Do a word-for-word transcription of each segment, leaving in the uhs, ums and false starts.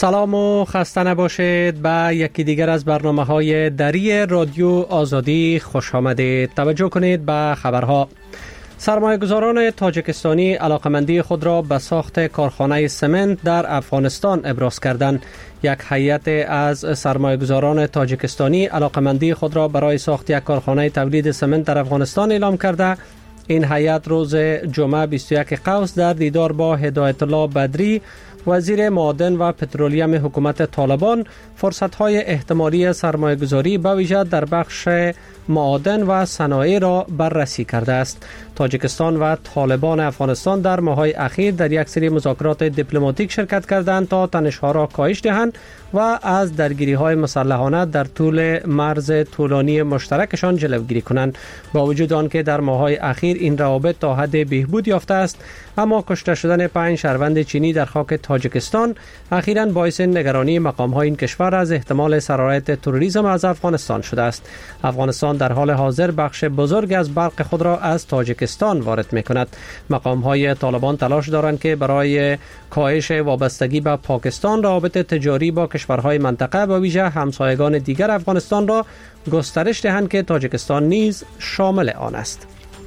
سلام و خسته نباشید. به یکی دیگر از برنامه های دری رادیو آزادی خوش آمدید. توجه کنید به خبرها. سرمایه‌گذاران تاجیکستانی علاقمندی خود را به ساخت کارخانه سمنت در افغانستان ابراز کردند. یک هیئت از سرمایه‌گذاران تاجیکستانی علاقمندی خود را برای ساخت یک کارخانه تولید سمنت در افغانستان اعلام کرده. این هیئت روز جمعه بیست و یک قوس در دیدار با هدایت الله بدری، وزیر معادن و پترولیم حکومت طالبان، فرصت‌های احتمالی سرمایه‌گذاری به ویژه در بخش معادن و صنایع را بررسی کرده است. تاجیکستان و طالبان افغانستان در ماه‌های اخیر در یک سری مذاکرات دیپلماتیک شرکت کردند تا تنش‌ها را کاهش دهند و از درگیری‌های مسلحانه در طول مرز طولانی مشترکشان جلوگیری کنند. با وجود آنکه در ماه‌های اخیر این روابط تا حد بهبود یافته است، اما کشته شدن پنج شهروند چینی در خاک تاجیکستان اخیراً باعث نگرانی مقام‌های این کشور از احتمال سرایت تروریسم از افغانستان شده است. افغانستان در حال حاضر بخش بزرگ از برق خود را از تاجیکستان وارد می‌کند. مقام‌های طالبان تلاش دارند که برای کاهش وابستگی به پاکستان روابط تجاری با کشورهای منطقه و ویژه همسایگان دیگر افغانستان را گسترش دهند که تاجیکستان نیز شامل آن است.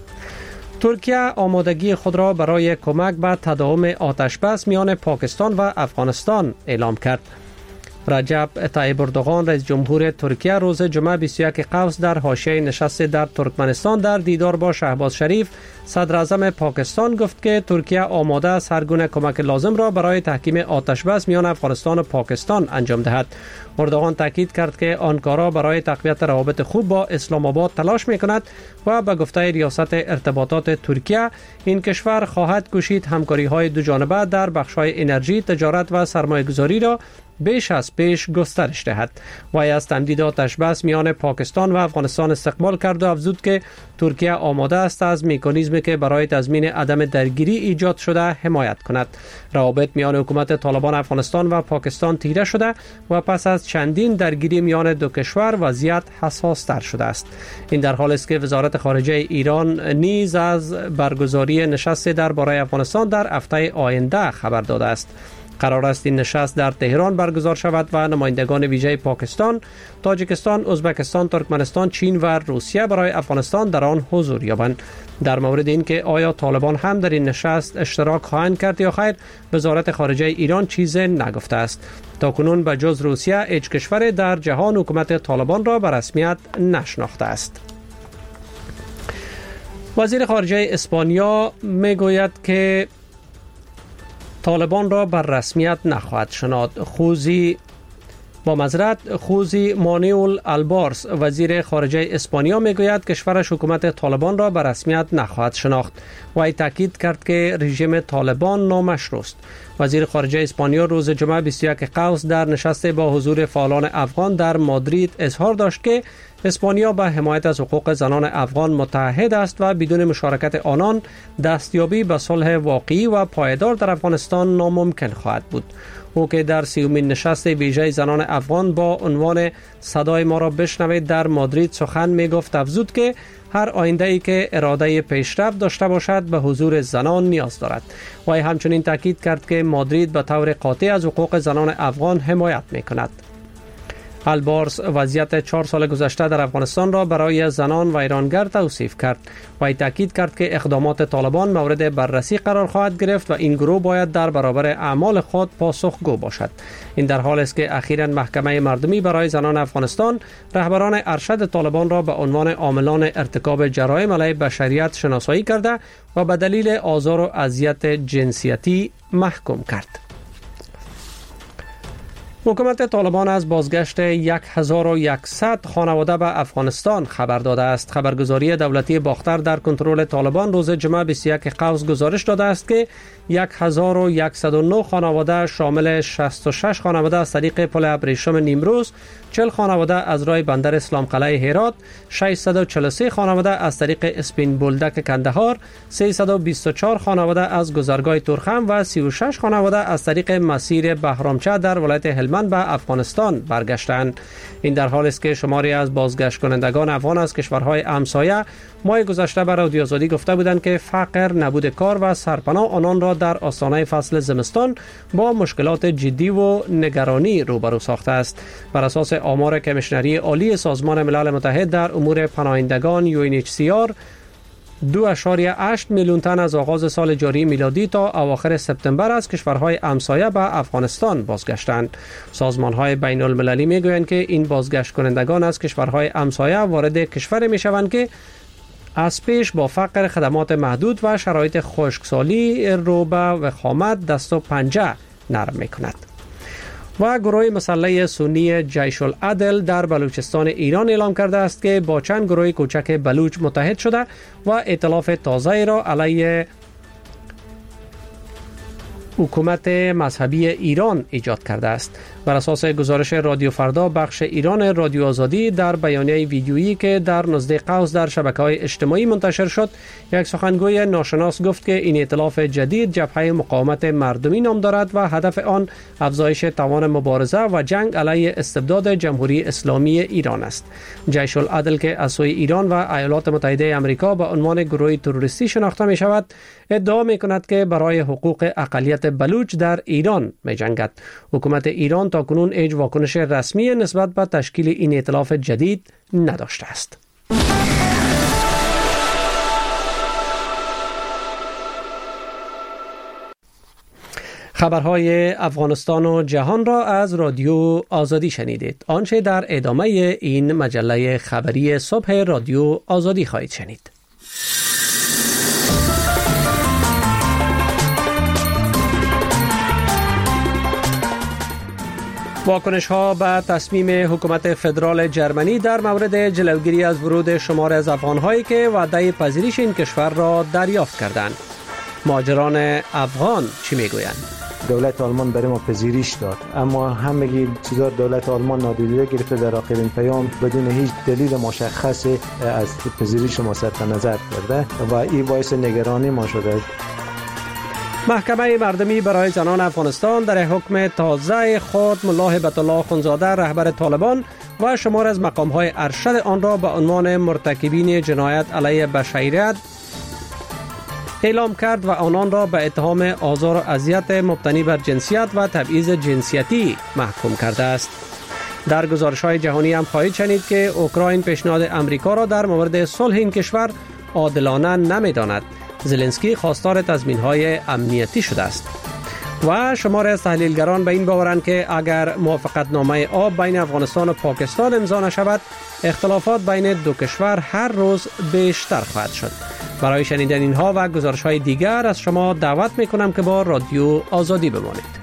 ترکیه آمادگی خود را برای کمک به تداوم آتش بس میان پاکستان و افغانستان اعلام کرد. رجب طیب اردوغان رئیس جمهور ترکیه روز جمعه بیست و یک قوس در حاشیه نشست در ترکمنستان در دیدار با شهباز شریف صدر اعظم پاکستان گفت که ترکیه آماده است هر گونه کمک لازم را برای تحکیم آتش بس میان افغانستان و پاکستان انجام دهد. اردوغان تاکید کرد که آنکارا برای تقویت روابط خوب با اسلام آباد تلاش می‌کند و به گفته ریاست ارتباطات ترکیه این کشور خواهد کوشید همکاری‌های دو جانبه در بخش‌های انرژی، تجارت و سرمایه‌گذاری را بیش از پیش گسترش دهد. وی از تمدید آتش بس میان پاکستان و افغانستان استقبال کرد و افزود که ترکیه آماده است از مکانیزمی که برای تضمین عدم درگیری ایجاد شده حمایت کند. روابط میان حکومت طالبان افغانستان و پاکستان تیره شده و پس از چندین درگیری میان دو کشور وضعیت حساس تر شده است. این در حالی است که وزارت خارجه ایران نیز از برگزاری نشست درباره افغانستان در هفته آینده خبر داده است. قرار است این نشست در تهران برگزار شود و نمایندگان ویژه پاکستان، تاجیکستان، ازبکستان، ترکمنستان، چین و روسیه برای افغانستان در آن حضور یابند. در مورد اینکه آیا طالبان هم در این نشست اشتراک خواهند کرد یا خیر، وزارت خارجه ایران چیزی نگفته است. تاکنون به جز روسیه هیچ کشور در جهان حکومت طالبان را به رسمیت نشناخته است. وزیر خارجه اسپانیا میگوید که طالبان را بر رسمیت نخواهد شناخت. خوزی با معذرت خوزی مانوئل البارس وزیر خارجه اسپانیا میگوید کشورش حکومت طالبان را بر رسمیت نخواهد شناخت. وی تاکید کرد که رژیم طالبان نامشروع است. وزیر خارجه اسپانیا روز جمعه بیست و یک قوس در نشست با حضور فعالان افغان در مادرید اظهار داشت که اسپانیا به حمایت از حقوق زنان افغان متحد است و بدون مشارکت آنان دستیابی به صلح واقعی و پایدار در افغانستان ناممکن خواهد بود. او که در سیومین نشست ویژه زنان افغان با عنوان صدای ما را بشنوید در مادرید سخن می گفت افزود که هر آینده‌ای که اراده پیشرفت داشته باشد به حضور زنان نیاز دارد. وی همچنین تاکید کرد که مادرید به طور قاطع از حقوق زنان افغان حمایت می کند. البارس وضعیت چهار سال گذشته در افغانستان را برای زنان و ایرانگر توصیف کرد و تاکید کرد که اقدامات طالبان مورد بررسی قرار خواهد گرفت و این گروه باید در برابر اعمال خود پاسخگو باشد. این در حالی است که اخیراً محکمه مردمی برای زنان افغانستان رهبران ارشد طالبان را به عنوان عاملان ارتکاب جرایم علیه بشریت شناسایی کرده و به دلیل آزار و اذیت جنسیتی محکوم کرد. حکومت طالبان از بازگشت هزار و صد خانواده به افغانستان خبر داده است. خبرگزاری دولتی باختر در کنترل طالبان روز جمعه بیست و یک قوس گزارش داده است که هزار و صد و نه خانواده شامل شصت و شش خانواده از طریق پل ابریشم نیمروز، چهل خانواده از راه بندر اسلام قلعه هرات، ششصد و چهل و سه خانواده از طریق اسپین بولدک کندهار، سیصد و بیست و چهار خانواده از گذرگاه تورخم و سی و شش خانواده از طریق مسیر بهرامچه در ولایت هلمند نیازمند به افغانستان برگشتند. این در حالی است که شماری از بازگشت کنندگان افغان از کشورهای همسایه ماه گذشته به رادیو آزادی گفته بودند که فقر، نبود کار و سرپناه آنان را در آستانه فصل زمستان با مشکلات جدی و نگرانی روبرو ساخته است. بر اساس آمار کمیشنری عالی سازمان ملل متحد در امور پناهندگان یو ان اچ سی آر، دو اشاریه هشت میلیون تن از آغاز سال جاری میلادی تا اواخر سپتامبر از کشورهای همسایه به افغانستان بازگشتند. سازمان‌های بین المللی میگویند که این بازگشت کنندگان از کشورهای همسایه وارد کشور میشوند که از پیش با فقر، خدمات محدود و شرایط خشکسالی رو به وخامت دست و پنجه نرم میکند. و گروه مسلح سنی جیش العدل در بلوچستان ایران اعلام کرده است که با چند گروه کوچک بلوچ متحد شده و ائتلاف تازه را علیه حکومت مذهبی ایران ایجاد کرده است. بر اساس گزارش رادیو فردا بخش ایران رادیو آزادی در بیانیه ویدیویی که در نزد قوس در شبکه‌های اجتماعی منتشر شد، یک سخنگوی ناشناس گفت که این ائتلاف جدید جبهه مقاومت مردمی نام دارد و هدف آن افزایش توان مبارزه و جنگ علیه استبداد جمهوری اسلامی ایران است. جیش العدل که از سوی ایران و ایالات متحده آمریکا به عنوان گروه تروریستی شناخته می شود، ادعا می کند که برای حقوق اقلیت بلوچ در ایران می جنگد. حکومت ایران تا کنون هیچ واکنش رسمی نسبت به تشکیل این ائتلاف جدید نداشته است. خبرهای افغانستان و جهان را از رادیو آزادی شنیدید. آنچه در ادامه این مجله خبری صبح رادیو آزادی خواهید شنید. واکنش ها به تصمیم حکومت فدرال جرمنی در مورد جلوگیری از ورود شمار از افغان‌هایی که وعده پذیرش این کشور را دریافت کردند. مهاجران افغان چی میگویند؟ دولت آلمان برای ما پذیرش داد، اما همگی چیزا دولت آلمان نادیده گرفته. در آخرین پیام بدون هیچ دلیل مشخص از پذیرش ما صرف نظر کرده و این باعث نگرانی ما شده. محکمه مردمی برای زنان افغانستان در حکم تازه خود ملا هبت الله خونزاده رهبر طالبان و شمار از مقام‌های ارشد آن را به عنوان مرتکبین جنایت علیه بشریت اعلام کرد و آنان را به اتهام آزار و اذیت مبتنی بر جنسیت و تبعیض جنسیتی محکوم کرده است. در گزارش‌های جهانی هم خواهید شنید که اوکراین پیشنهاد امریکا را در مورد صلح این کشور عادلانه نمی‌داند. زلنسکی خواستار تضمین‌های امنیتی شده است. و شمار از تحلیلگران به این باورند که اگر موافقتنامه آب بین افغانستان و پاکستان امضا نشود، اختلافات بین دو کشور هر روز بیشتر خواهد شد. برای شنیدن اینها و گزارش‌های دیگر از شما دعوت می‌کنم که با رادیو آزادی بمانید.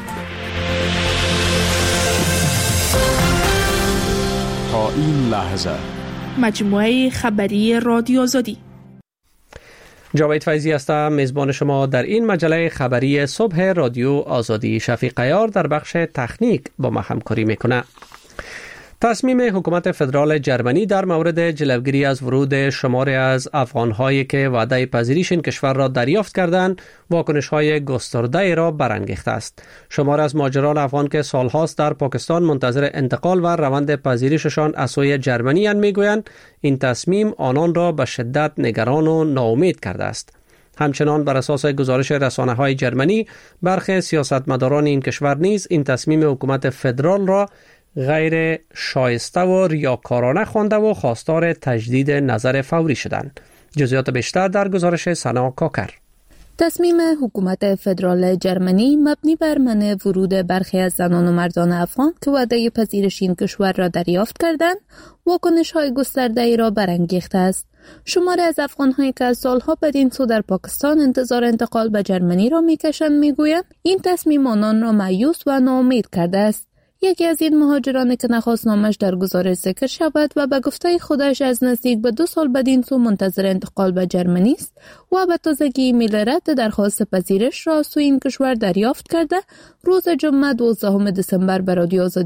تا این لحظه مجموعه خبری رادیو آزادی. جاوید فیضی هستم، میزبان شما در این مجله خبری صبح رادیو آزادی. شفیق عیار در بخش تکنیک با ما همکاری میکنه. تصمیم حکومت فدرال جرمنی در مورد جلوگیری از ورود شماری از افغان‌هایی که وعده پذیرش این کشور را دریافت کردند، واکنش‌های گسترده را برانگیخته است. شماری از مهاجران افغان که سالهاست در پاکستان منتظر انتقال و روند پذیرششان از سوی جرمنی اند میگویند این تصمیم آنان را به شدت نگران و ناامید کرده است. همچنان بر اساس گزارش رسانه‌های جرمنی، برخی سیاستمداران این کشور نیز این تصمیم حکومت فدرال را غیر شایسته و ریاکارانه خوانده و خواستار تجدید نظر فوری شدند. جزئیات بیشتر در گزارش سنا کاکر. تصمیم حکومت فدرال جرمنی مبنی بر منع ورود برخی از زنان و مردان افغان که وعده پذیرش این کشور را دریافت کردند، واکنش‌های گسترده‌ای را برانگیخته است. شماری از افغان‌هایی که از سالها بدین سو در پاکستان انتظار انتقال به جرمنی را می‌کشند می‌گویند این تصمیم آنان را مایوس و ناامید کرده است. یکی از این مهاجرانی که نخواست نامش در گزارش ذکر شود و به گفته خودش از نزدیک به دو سال بدین سو منتظر انتقال به جرمنی است و به تازگی ایمیل رد درخواست پذیرش را از سوی این کشور دریافت کرده، روز جمعه دوازدهم دسامبر به رادیو آزادی گفت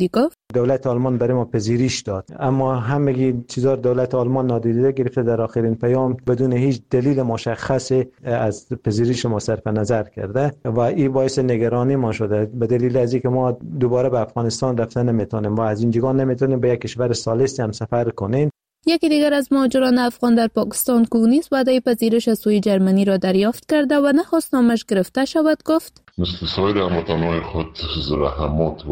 دولت آلمان برای ما پذیرش داد، اما همگی چیزا دولت آلمان نادیده گرفته. در آخرین پیام بدون هیچ دلیل مشخص از پذیرش ما صرف نظر کرده و این باعث نگرانی ما شده، به دلیل از اینکه ما دوباره به افغانستان رفتن نمیتونیم و از اینجا نمیتونیم به یک کشور ثالثی هم سفر کنیم. یکی دیگر از مهاجران افغان در پاکستان که نیز وعده پذیرش از سوی جرمنی را دریافت کرده و نخواست نامش گرفته شود گفت: مثل سایر هموطنان خود زحمات و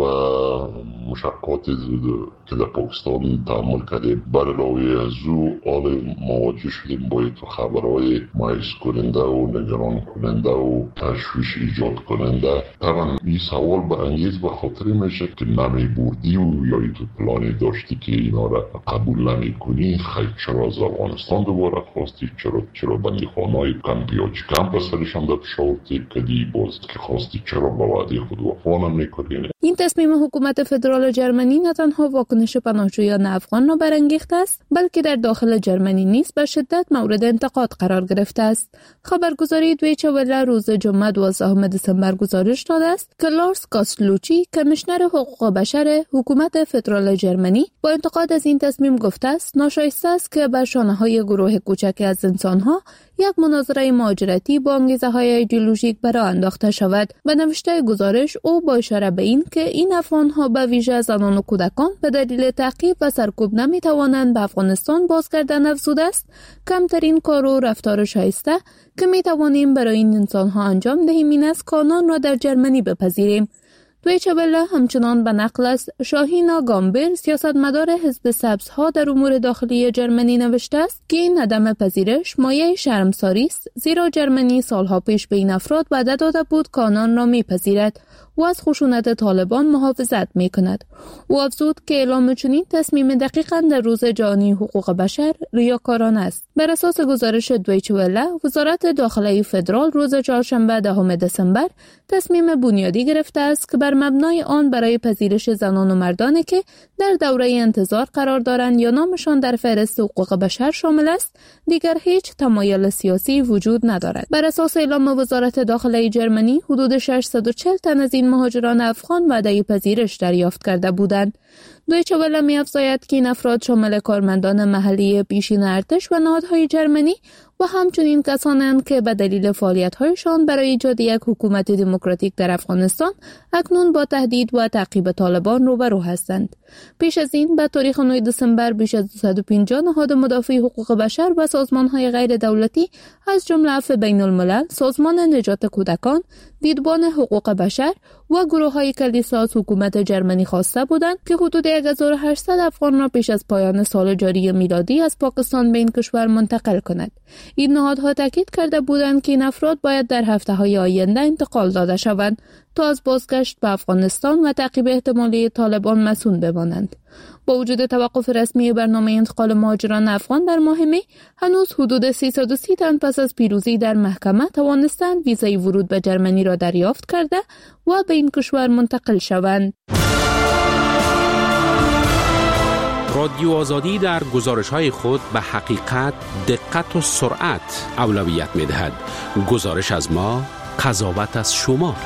مشقات که در پاکستان تحمل کردیم، بر علاوه از او حال مواجه شدیم با یک خبرهای مایوس کننده و نگران کننده و تشویش ایجاد کننده. طبعا این سوال به انگیز به خاطر میشه که نمی بردی و یا تو پلانی داشتی که اینا را قبول نمی کنی، خیلی چرا از افغانستان دوباره خواستی، چرا چرا بندی خانه‌های کمپی یا چی کمپ سرشان در پشاورتی کدی باز که خواستی، چرا با وعده خود وفا نمی‌کنی. این تصمیم حکومت فدرال جرمنی نه تنها واکنش پناهجویان افغان را برانگیخته است، بلکه در داخل جرمنی نیز به شدت مورد انتقاد قرار گرفته است. خبرگزاری دویچه وله روز جمعه دوازدهم دسامبر گزارش داده است که لارس گاسلوچی، کمیشنر حقوق بشر حکومت فدرال جرمنی، با انتقاد از این تصمیم گفته است ناشایسته است که بر شانه‌های گروه کوچک از انسان‌ها یک مناظره مهاجرتی با انگیزه‌های ایدئولوژیک برآ انداخته شود. به نوشته گزارش او با اشاره به این که این افغان‌ها به ویژه زنان و کودکان به دلیل تعقیب و سرکوب نمی‌توانند به افغانستان بازگردند افزوده است کمترین کار و رفتار شایسته که می‌توانیم برای این انسان‌ها انجام دهیم این است که آنان را در جرمنی بپذیریم. دویچه وله همچنان به نقل از شاهینا گامبر، سیاستمدار حزب سبزها در امور داخلی جرمنی نوشته است که این عدم پذیرش مایه شرمساری است، زیرا جرمنی سالها پیش به این افراد وعده داده بود که آنان را میپذیرد و از خشونت طالبان محافظت میکند. او افزود که اعلام چنین تصمیم دقیقاً در روز جهانی حقوق بشر ریاکارانه است. بر اساس گزارش دویچه وله، وزارت داخلی فدرال روز چهارشنبه دهم دسامبر تصمیم بنیادی گرفته است که بر مبنای آن برای پذیرش زنان و مردانی که در دوره انتظار قرار دارند یا نامشان در فهرست حقوق بشر شامل است، دیگر هیچ تمایل سیاسی وجود ندارد. بر اساس اعلام وزارت داخلی جرمنی، حدود ششصد و چهل تن از این مهاجران افغان وعده پذیرش دریافت کرده بودند. دویچه وله می‌افزاید که این افراد شامل کارمندان محلی پیشین ارتش و نهادهای جرمنی و همچنین کسانند که به دلیل فعالیت‌هایشان برای ایجاد یک حکومت دموکراتیک در افغانستان اکنون با تهدید و تعقیب طالبان روبرو هستند. پیش از این به تاریخ نهم دسامبر بیش از دویست و پنجاه نهاد مدافع حقوق بشر و سازمان‌های غیر دولتی از جمله عفو بین‌الملل، سازمان نجات کودکان، دیدبان حقوق بشر و گروه‌های کلیسا از حکومت جرمنی خواسته بودند که حدود هزار و هشتصد افغان را پیش از پایان سال جاری میلادی از پاکستان به این کشور منتقل کند. این نهادها تاکید کرده بودند که این افراد باید در هفته‌های آینده انتقال داده شوند تا از بازگشت به افغانستان و تعقیب احتمالی طالبان مسئول بمانند. با وجود توقف رسمی برنامه انتقال مهاجران افغان در ماه می، هنوز حدود سیصد و سی تن پس از پیروزی در محکمه توانستند ویزای ورود به جرمنی را دریافت کرده و به این کشور منتقل شوند. رادیو آزادی در گزارش‌های خود به حقیقت، دقت و سرعت اولویت می‌دهد. گزارش از ما، قضاوت از شما.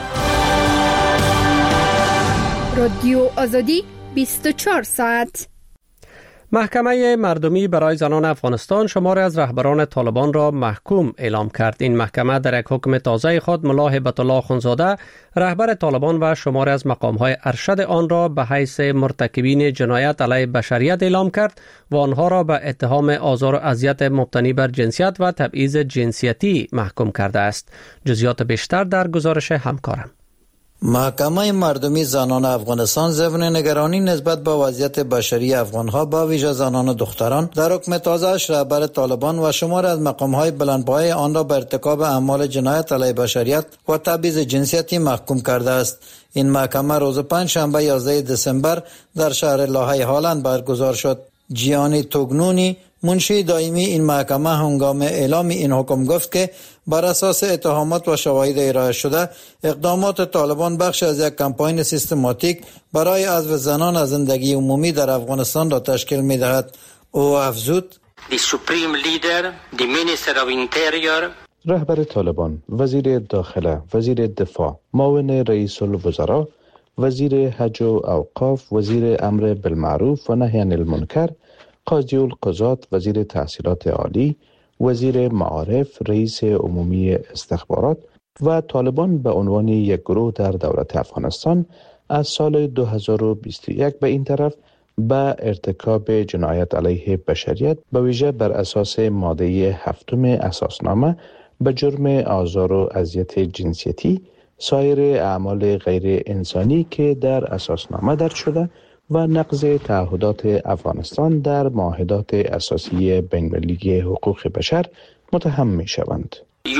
رادیو آزادی بیست و چهار ساعت. محکمه مردمی برای زنان افغانستان شماری از رهبران طالبان را محکوم اعلام کرد. این محکمه در یک حکم تازه خود ملا هبت الله خونزاده، رهبر طالبان و شماری از مقام‌های ارشد آن را به حیث مرتکبین جنایت علیه بشریت اعلام کرد و آنها را به اتهام آزار و اذیت مبتنی بر جنسیت و تبعیض جنسیتی محکوم کرده است. جزئیات بیشتر در گزارش همکارم. محکمه مردمی زنان افغانستان ضمن نگرانی نسبت به وضعیت بشری افغانها با ویژه زنان و دختران در حکم تازه‌اش رهبر طالبان و شمار از مقام‌های بلندپایه آن را به ارتکاب اعمال جنایت علیه بشریت و تبعیض جنسیتی محکوم کرده است. این محکمه روز پنجشنبه یازده دسامبر در شهر لاهه هالند برگزار شد. جیانی توگنونی، منشی دائمی این محکمه، هنگام اعلام این حکم گفت که بر اساس اتهامات و شواهد ارائه شده، اقدامات طالبان بخش از یک کمپاین سیستماتیک برای حذف زنان از زندگی عمومی در افغانستان را تشکیل می‌دهد. او افزود: The supreme leader, the minister of interior، رهبر طالبان، وزیر داخله، وزیر دفاع، معاون رئیس الوزراء وزیر حج و اوقاف، وزیر امر بالمعروف و نهی عن المنکر، قاضی القضات وزیر تحصیلات عالی، وزیر معارف، رئیس عمومی استخبارات و طالبان به عنوان یک گروه در دولت افغانستان از سال دو هزار و بیست و یک به این طرف به ارتکاب جنایت علیه بشریت به ویژه بر اساس ماده هفتم اساسنامه به جرم آزار و اذیت جنسیتی، سایر اعمال غیر انسانی که در اساسنامه درج شده و نقض تعهدات افغانستان در معاهدات اساسی بین‌المللی حقوق بشر متهم می شوند.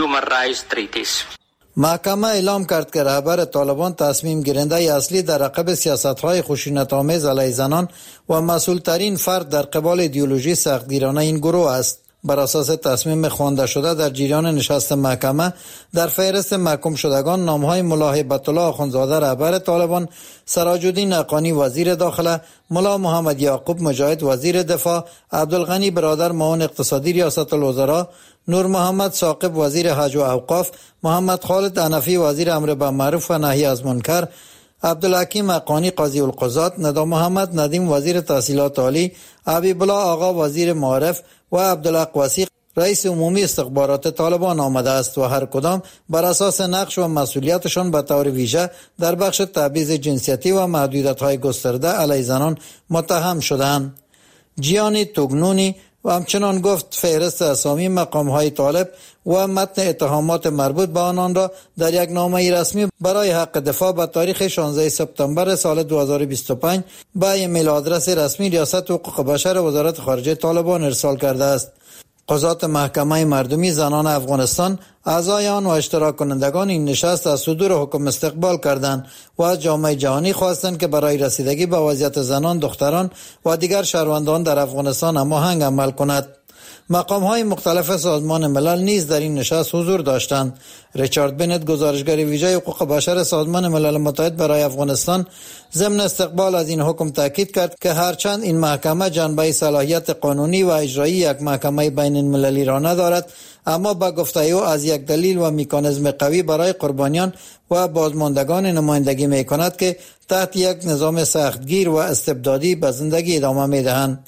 محکمه اعلام کرد که رهبر طالبان تصمیم گیرنده اصلی در عقب سیاست‌های خشونت‌آمیز علیه زنان و مسئول‌ترین فرد در قبال ایدئولوژی سختگیرانه این گروه است. بر اساس تصمیم خوانده شده در جریان نشست محکمه در فهرست محکوم شدگان نام‌های ملا هیبت الله آخوندزاده رهبر طالبان، سراج الدین حقانی وزیر داخله، ملا محمد یعقوب مجاهد وزیر دفاع، عبدالغنی برادر معاون اقتصادی ریاست الوزراء، نور محمد ثاقب وزیر حج و اوقاف، محمد خالد حنفی وزیر امر بالمعروف و نهی از منکر، عبدالحکیم حقانی قاضی القضات، ندا محمد ندیم وزیر تحصیلات عالی، حبیب الله آقا وزیر معارف و عبدالحق وثیق رئیس عمومی استخبارات طالبان آمده است و هر کدام بر اساس نقش و مسئولیتشان به طور ویژه در بخش تبعیض جنسیتی و محدودیت‌های گسترده علیه زنان متهم شدند. جیانی توگنونی و همچنان گفت فهرست اسامی مقام‌های طالب و متن اتهامات مربوط به آنان را در یک نامه رسمی برای حق دفاع به تاریخ شانزده سپتامبر سال دو هزار و بیست و پنج به ایمیل آدرس رسمی ریاست حقوق بشر وزارت خارجه طالبان ارسال کرده است. قضات محکمه مردمی زنان افغانستان اعضای آن و اشتراک کنندگان این نشست از صدور حکم استقبال کردند و از جامعه جهانی خواستند که برای رسیدگی به وضعیت زنان، دختران و دیگر شهروندان در افغانستان هماهنگ عمل کند. مقام‌های مختلف سازمان ملل نیز در این نشست حضور داشتند. ریچارد بنت گزارشگر ویژه حقوق بشر سازمان ملل متحد برای افغانستان ضمن استقبال از این حکم تاکید کرد که هرچند این محکمه جنبه صلاحیت قانونی و اجرایی یک محکمه بین المللی را ندارد، اما با گفته او از یک دلیل و مکانیزم قوی برای قربانیان و بازماندگان نمایندگی می کند که تحت یک نظام سختگیر و استبدادی به زندگی ادامه می دهند.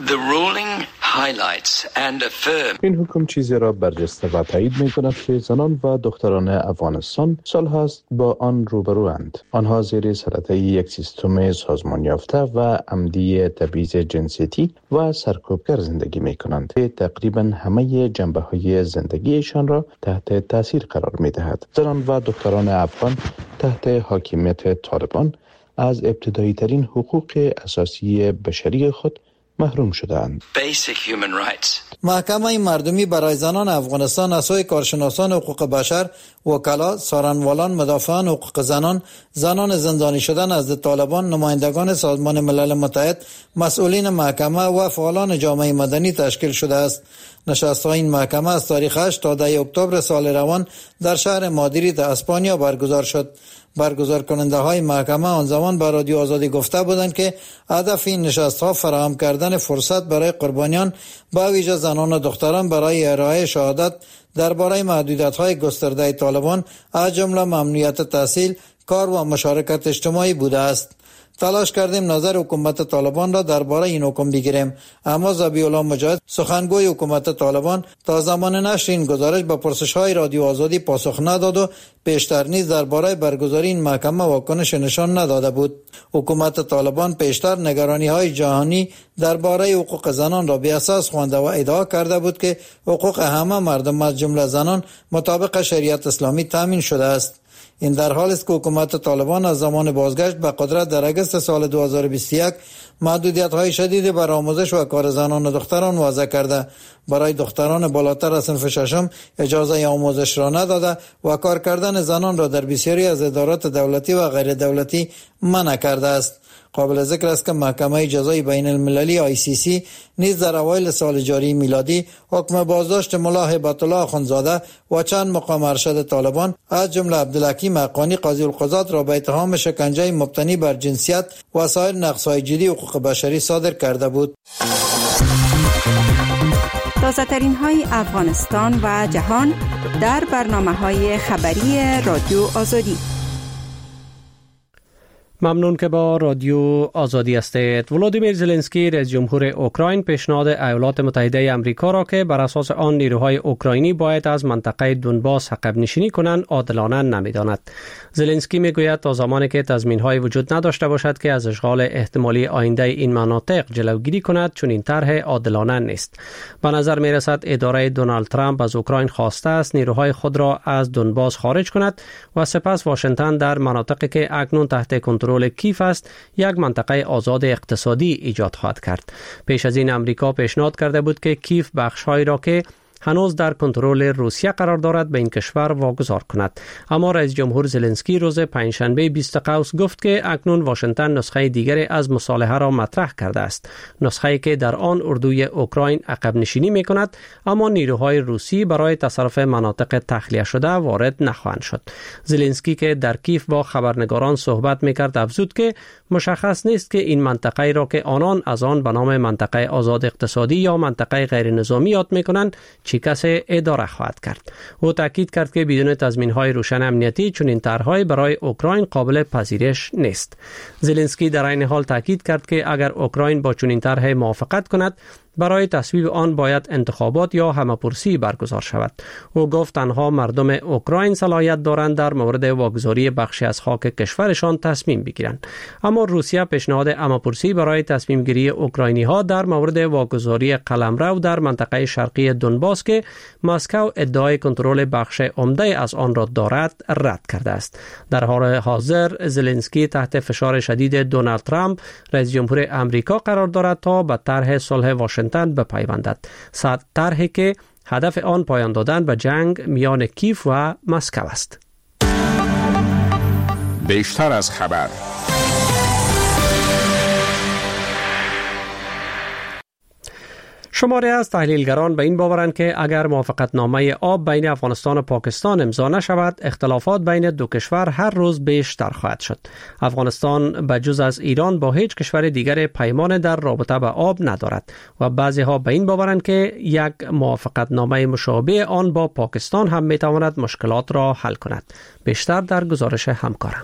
این حکم چیزی را برجسته و تایید می کند که زنان و دختران افغانستان سالهاست با آن روبروند. آنها زیر سلطه یک سیستم سازمان یافته و عمدی تبعیض جنسیتی و سرکوبگر زندگی می کنند که تقریبا همه جنبه های زندگیشان را تحت تاثیر قرار می دهد. زنان و دختران افغان تحت حاکمیت طالبان از ابتدایی ترین حقوق اساسی بشری خود محروم شدند. محکمه مردمی برای زنان افغانستان از سوی کارشناسان حقوق بشر، وکلا، سارنوالان، مدافعان حقوق زنان، زنان زندانی شدن از طالبان، نمایندگان سازمان ملل متحد، مسئولین محکمه و فعالان جامعه مدنی تشکیل شده است. نشست‌های این محکمه از تاریخ هشت تا ده اکتبر سال روان در شهر مادرید اسپانیا برگزار شد. برگزار کننده های محکمه آن زمان به رادیو آزادی گفته بودند که هدف این نشست ها فراهم کردن فرصت برای قربانیان به ویژه زنان و دختران برای ارائه شهادت درباره محدودیت های گسترده طالبان از جمله ممنوعیت تحصیل، کار و مشارکت اجتماعی بوده است. تلاش کردیم نظر حکومت طالبان را درباره این حکم بگیریم، اما ذبیح الله مجاهد سخنگوی حکومت طالبان تا زمان نشر این گزارش به پرسش‌های رادیو آزادی پاسخ نداد و پیشتر نیز درباره برگزاری این محکمه واکنش نشان نداده بود. حکومت طالبان پیشتر نگرانی‌های جهانی درباره حقوق زنان را بی‌اساس خوانده و ادعا کرده بود که حقوق همه مردم از جمله زنان مطابق شریعت اسلامی تامین شده است. این در حالی است که حکومت طالبان از زمان بازگشت به قدرت در اگست سال دو هزار و بیست و یک محدودیت‌های شدید بر آموزش و کار زنان و دختران وضع کرده. برای دختران بالاتر از صنف ششم اجازه آموزش را نداده و کار کردن زنان را در بسیاری از ادارات دولتی و غیر دولتی منع کرده است. قابل ذکر است که محکمه جزای بین المللی آی سی سی نیز در اوایل سال جاری میلادی حکم بازداشت ملا هیبت الله آخوندزاده و چند مقام ارشد طالبان از جمله عبدالحکیم حقانی قاضی القضات را به اتهام شکنجه مبتنی بر جنسیت و سایر نقض‌های جدی حقوق بشری صادر کرده بود. تازه‌ترین های افغانستان و جهان در برنامه‌های خبری رادیو آزادی. ممنون که با رادیو آزادی هستید. ولادیمیر زلنسکی رئیس جمهور اوکراین پیشنهاد ایالات متحده آمریکا را که بر اساس آن نیروهای اوکراینی باید از منطقه دونباس عقب نشینی کنند عادلانه نمی‌داند. زلنسکی میگوید تا زمانی که تضمین‌های وجود نداشته باشد که از اشغال احتمالی آینده این مناطق جلوگیری کند چون این طرح عادلانه نیست. به نظر می‌رسد اداره دونالد ترامپ از اوکراین خواسته است نیروهای خود را از دونباس خارج کند و سپس واشنگتن در مناطقی که اکنون تحت کنترل رول کیف است یک منطقه آزاد اقتصادی ایجاد خواهد کرد. پیش از این امریکا پیشنهاد کرده بود که کیف بخش‌هایی را که هنوز در کنترل روسیه قرار دارد به این کشور واگذار کند. اما رئیس جمهور زلنسکی روز پنجشنبه بیست قوس گفت که اکنون واشنگتن نسخه دیگری از مصالحه را مطرح کرده است. نسخه‌ای که در آن اردوی اوکراین عقب نشینی می کند اما نیروهای روسی برای تصرف مناطق تخلیه شده وارد نخواهند شد. زلنسکی که در کیف با خبرنگاران صحبت می کرد افزود که مشخص نیست که این منطقه را که آنان از آن به نام منطقه آزاد اقتصادی یا منطقه غیر نظامی یاد می کنند چی کسی اداره خواهد کرد. او تاکید کرد که بدون تضمین‌های روشن امنیتی چون این طرح‌های برای اوکراین قابل پذیرش نیست. زلنسکی در این حال تاکید کرد که اگر اوکراین با چنین طرح موافقت کند برای تصویب آن باید انتخابات یا همه‌پرسی برگزار شود. او گفت تنها مردم اوکراین صلاحیت دارند در مورد واگذاری بخشی از خاک کشورشان تصمیم بگیرند. اما روسیه پیشنهاد همه‌پرسی برای تصمیم گیری اوکراینی‌ها در مورد واگذاری قلمرو در منطقه شرقی دونباس که مسکو ادعای کنترل بخش عمده از آن را دارد رد کرده است. در حال حاضر زلنسکی تحت فشار شدید دونالد ترامپ رئیس جمهور آمریکا قرار دارد تا به طرح صلح واشنگتن بپیوندد. طرحی که هدف آن پایان دادن به جنگ میان کیف و مسکو است. بیشتر از خبر. شماری از تحلیلگران به این باورند که اگر موافقتنامه آب بین افغانستان و پاکستان امضا نشود، اختلافات بین دو کشور هر روز بیشتر خواهد شد. افغانستان به جز از ایران با هیچ کشور دیگر پیمان در رابطه به آب ندارد و بعضی ها به این باورند که یک موافقتنامه مشابه آن با پاکستان هم میتواند مشکلات را حل کند. بیشتر در گزارش همکارم.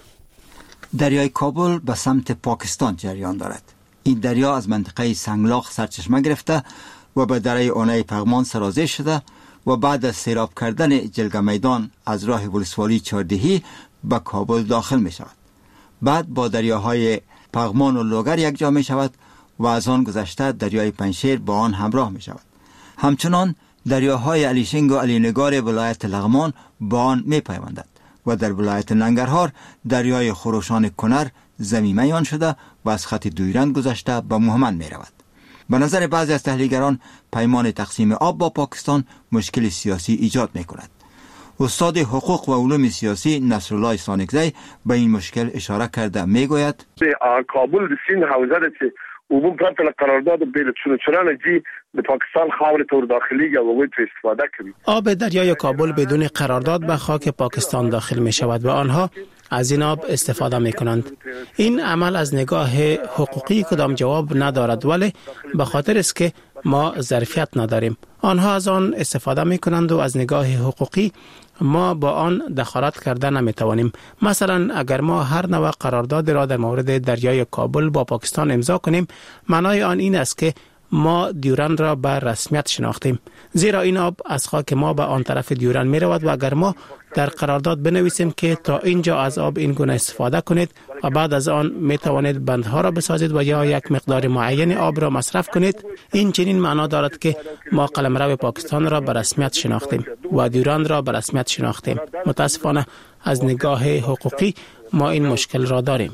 دریای کابل به سمت پاکستان جریان دارد. این دریا از منطقه سنگلاخ سرچشمه گرفته و به دره آنه پغمان سرازیر شده و بعد از سیراب کردن جلگه میدان از راه ولسوالی چهاردهی به کابل داخل می شود. بعد با دریاهای پغمان و لوگر یک جا می شود و از آن گذشته دریای پنشیر با آن همراه می شود. همچنان دریاهای علیشنگ و علی نگار ولایت لغمان با آن می پیوندند و در ولایت ننگرهار دریای خروشان کنر زمینه آن شده و از خط دویرند گذشته به مهمند می رود. به نظر بعضی از تحلیلگران پیمان تقسیم آب با پاکستان مشکل سیاسی ایجاد می کند. استاد حقوق و علوم سیاسی نصرالله سانکزی به این مشکل اشاره کرده می گوید کابل د سیند حوزه ده چې اوبه پرته له قرارداد بین چونچران جی د پاکستان خاور تور داخلی و وی تو استفاده کوي. آب دریای کابل بدون قرارداد به خاک پاکستان داخل می شود و آنها از این آب استفاده می کنند. این عمل از نگاه حقوقی کدام جواب ندارد ولی به خاطر است که ما ظرفیت نداریم. آنها از آن استفاده می کنند و از نگاه حقوقی ما با آن دخالت کرده نمی توانیم. مثلا اگر ما هر نوع قرارداد را در مورد دریای کابل با پاکستان امضا کنیم، معنای آن این است که ما دیورند را به رسمیت شناختیم، زیرا این آب از خاک ما به آن طرف دیورند می رود و اگر ما در قرارداد بنویسیم که تا اینجا از آب این گونه استفاده کنید و بعد از آن می توانید بندها را بسازید و یا یک مقدار معین آب را مصرف کنید، این چنین معنا دارد که ما قلمرو پاکستان را به رسمیت شناختیم و دیورند را به رسمیت شناختیم. متاسفانه از نگاه حقوقی ما این مشکل را داریم.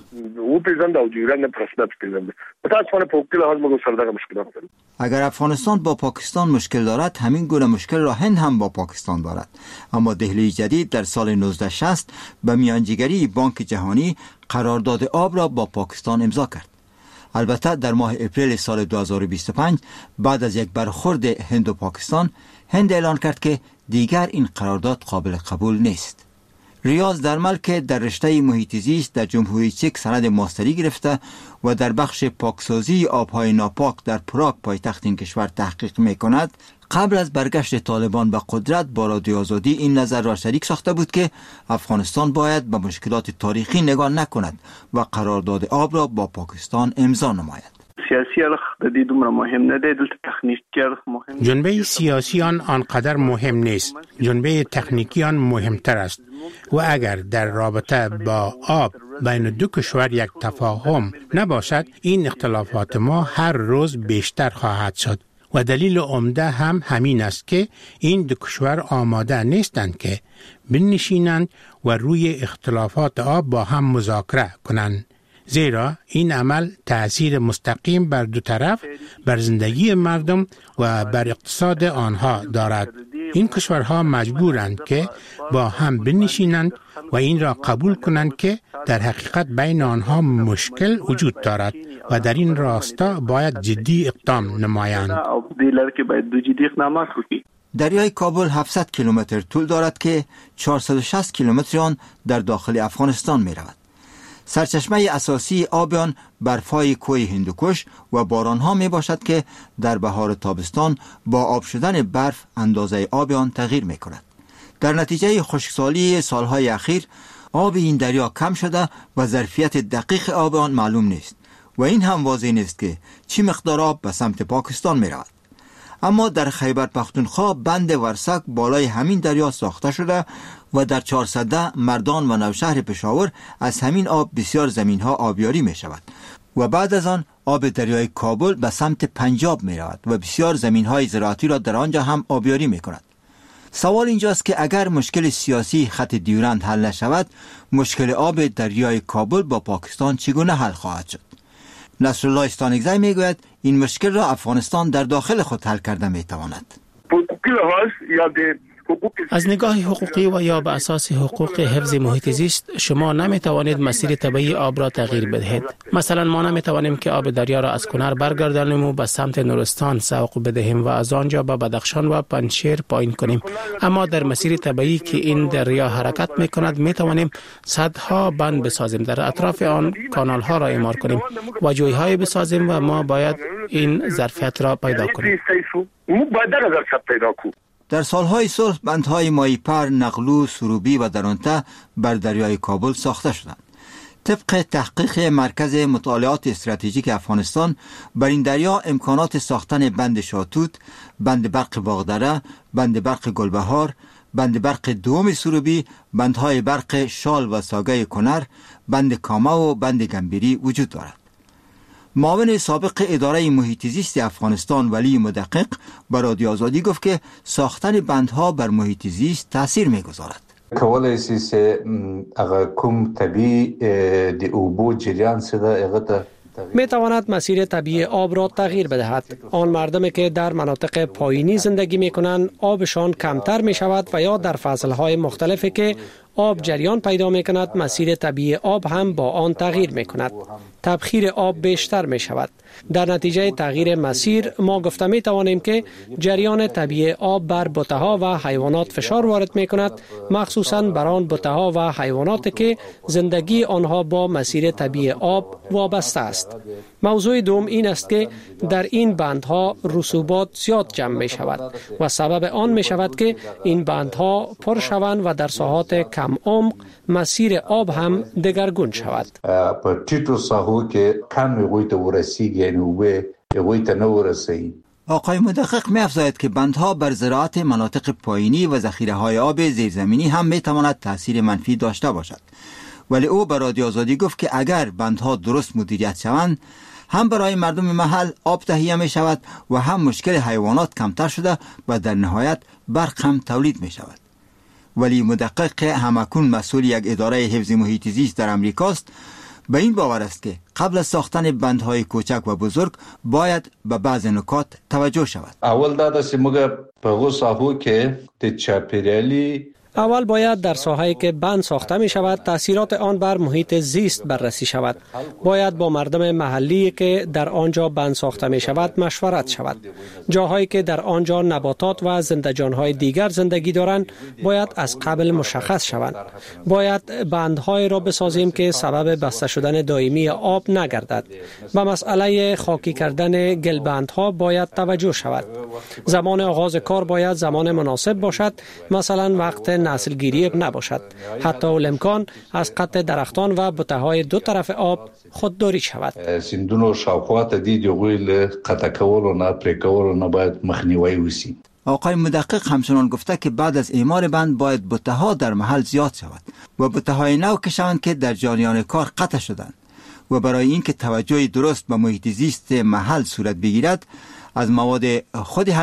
اگر افغانستان با پاکستان مشکل دارد، همین گونه مشکل را هند هم با پاکستان دارد. اما دهلی جدید در سال نوزده شصت به میانجیگری بانک جهانی قرارداد آب را با پاکستان امضا کرد. البته در ماه اپریل سال دو هزار و بیست و پنج بعد از یک برخورد هند و پاکستان، هند اعلان کرد که دیگر این قرارداد قابل قبول نیست. ریاض درمل که در رشته محیط زیست در جمهوری چک سند ماستری گرفته و در بخش پاکسازی آبهای ناپاک در پراگ پایتخت این کشور تحقیق میکند، قبل از برگشت طالبان به قدرت با رادیو آزادی این نظر را شریک ساخته بود که افغانستان باید به مشکلات تاریخی نگاه نکند و قرارداد آب را با پاکستان امضا نماید. سیاسی الخ د دې دومره مهم نه دی، دلته تخنیکی الخ مهم. جنبه سیاسی آن آنقدر مهم نیست، جنبه تکنیکی آن مهمتر است و اگر در رابطه با آب بین دو کشور یک تفاهم نباشد، این اختلافات ما هر روز بیشتر خواهد شد و دلیل عمده هم همین است که این دو کشور آماده نیستند که بنشینند و روی اختلافات آب با هم مذاکره کنند، زیرا این عمل تأثیر مستقیم بر دو طرف، بر زندگی مردم و بر اقتصاد آنها دارد. این کشورها مجبورند که با هم بنشینند و این را قبول کنند که در حقیقت بین آنها مشکل وجود دارد و در این راستا باید جدی اقدام نمایند. دریای کابل هفتصد کیلومتر طول دارد که چهارصد و شصت کیلومتر آن در داخل افغانستان می رود. سرچشمه اساسی آب آن برفای کوه هندوکش و بارانها می باشد که در بهار تابستان با آب شدن برف اندازه آب آن تغییر می کند. در نتیجه خشکسالی سالهای اخیر آب این دریا کم شده و ظرفیت دقیق آب آن معلوم نیست و این هم واضح نیست که چی مقدار آب به سمت پاکستان می رود. اما در خیبر پختونخوا بند ورسک بالای همین دریا ساخته شده و در چهارصده مردان و نوشهر پشاور از همین آب بسیار زمینها آبیاری می شود و بعد از آن آب دریای کابل به سمت پنجاب می رود و بسیار زمینهای زراعتی را در آنجا هم آبیاری می کند. سوال اینجاست که اگر مشکل سیاسی خط دیورند حل نشود، مشکل آب دریای کابل با پاکستان چگونه حل خواهد شد؟ نصرالله استانگزی می گوید این مشکل را افغانستان در داخل خود حل کرده می تواند. از نگاه حقوقی و یا به اساس حقوق حفظ محیط زیست شما نمی توانید مسیر طبیعی آب را تغییر بدهید. مثلا ما نمی توانیم که آب دریا را از کنر برگردانیم و به سمت نورستان سوق بدهیم و از آنجا به بدخشان و پنجشیر پایین کنیم. اما در مسیر طبیعی که این دریا حرکت می کند می توانیم صدها بند بسازیم، در اطراف آن کانال ها را اعمار کنیم و جوی های بسازیم و ما باید این ظرفیت را پیدا کنیم. در سالهای صلح بندهای مایپر، نقلو، سروبی و درونته بر دریای کابل ساخته شدند. طبق تحقیق مرکز مطالعات استراتژیک افغانستان بر این دریا امکانات ساختن بند شاتوت، بند برق باغدره، بند برق گلبهار، بند برق دوم سروبی، بندهای برق شال و ساگه کنر، بند کامه و بند گنبیری وجود دارد. معاون سابق اداره محیط زیست افغانستان ولی مدقق بر رادیو آزادی گفت که ساختن بندها بر محیط زیست تاثیر می‌گذارد. کولای شي چې هغه کوم طبي د اوبو جریان سره هغه می تواند مسیر طبیعی آب را تغییر بدهد. آن مردمی که در مناطق پایینی زندگی می کنند آبشان کمتر می شود و یا در فصلهای مختلفی که آب جریان پیدا می کند مسیر طبیعی آب هم با آن تغییر می کند. تبخیر آب بیشتر می شود. در نتیجه تغییر مسیر ما گفته می توانیم که جریان طبیعی آب بر بوته‌ها و حیوانات فشار وارد می کند، مخصوصاً بر آن بوته‌ها و حیواناتی که زندگی آنها با مسیر طبیعی آب وابسته است. موضوع دوم این است که در این بندها رسوبات زیاد جمع می شود و سبب آن می شود که این بندها پر شوند و در ساحات کم عمق مسیر آب هم دگرگون شود. په ټیټو ساحو کې کم هغوی ته ورسیږي، یعنې اوبه هغوی ته نه ورسوي. آقای مدقق می افزاید که بندها بر زراعت مناطق پایینی و ذخیره های آب زیرزمینی هم می تواند تاثیر منفی داشته باشد. ولی او بر رادیو آزادی گفت که اگر بندها درست مدیریت شوند هم برای مردم محل آب تهیه می شود و هم مشکل حیوانات کمتر شده و در نهایت برق هم تولید می شود. ولی مدقق همکنون مسئول یک اداره حفظ محیط زیست در امریکاست به این باور است که قبل از ساختن بندهای کوچک و بزرگ باید به بعض نکات توجه شود. اول دا چې موږ په هغو ساحو کې د چاپیریالي اول باید در ساحه‌ای که بند ساخته می شود تاثیرات آن بر محیط زیست بررسی شود. باید با مردم محلی که در آنجا بند ساخته می شود مشورت شود. جاهایی که در آنجا نباتات و زنده‌جان‌های دیگر زندگی دارند باید از قبل مشخص شوند. باید بندهای را بسازیم که سبب بسته شدن دائمی آب نگردد. به مسئله خاکی کردن گلبندها باید توجه شود. زمان آغاز کار باید زمان مناسب باشد، مثلا وقت نسل گیری نباشد. حتی الامکان از قطع درختان و بوته‌های دو طرف آب خودداری شود. سیندونو شاوخوا ته دي جوړ له قطع کولو نه پرې کولو نه باید مخنیوي وشي. آقای مدقق همچنان گفته که بعد از اعمار بند باید بوته‌ها در محل زیاد شود و بوته‌های نو کشند که در جریان کار قطع شدند و برای اینکه توجه درست به محیط زیست محل صورت بگیرد از مواد خود